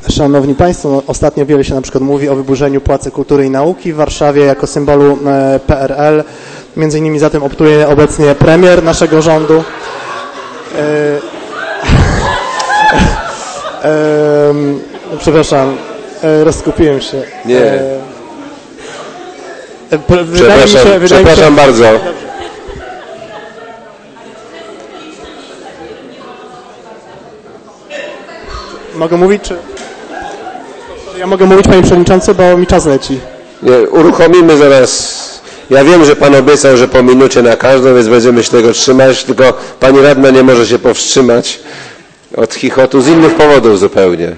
Szanowni Państwo, no, ostatnio wiele się na przykład mówi o wyburzeniu Pałacu Kultury i Nauki w Warszawie jako symbolu PRL. Między innymi za tym optuje obecnie premier naszego rządu. Przepraszam, rozkupiłem się. Nie. Przepraszam bardzo. Mogę mówić, czy... Ja mogę mówić, panie przewodniczący, bo mi czas leci. Nie, uruchomimy zaraz. Ja wiem, że pan obiecał, że po minucie na każdą, więc będziemy się tego trzymać, tylko pani radna nie może się powstrzymać od chichotu z innych powodów zupełnie.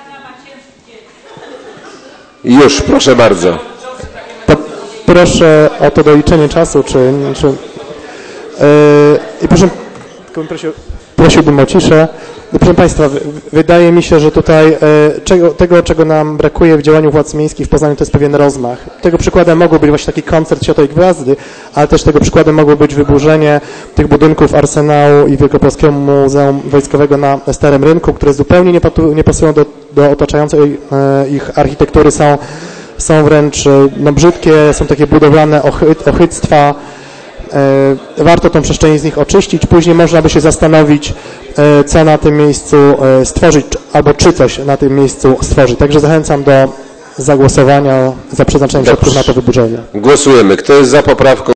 Już, proszę bardzo. To proszę o to doliczenie czasu, i prosiłbym o ciszę. Proszę Państwa, wydaje mi się, że tutaj tego, czego nam brakuje w działaniu władz miejskich w Poznaniu, to jest pewien rozmach. Tego przykładem mogło być właśnie taki koncert Ciotoj Gwiazdy, ale też tego przykładem mogło być wyburzenie tych budynków Arsenału i Wielkopolskiego Muzeum Wojskowego na Starym Rynku, które zupełnie nie pasują do otaczającej ich architektury, są wręcz brzydkie, są takie budowlane ochyctwa. Warto tą przestrzeń z nich oczyścić, później można by się zastanowić, co na tym miejscu stworzyć, albo czy coś na tym miejscu stworzyć. Także zachęcam do zagłosowania za przeznaczeniem środków na to wyburzenie. Głosujemy. Kto jest za poprawką?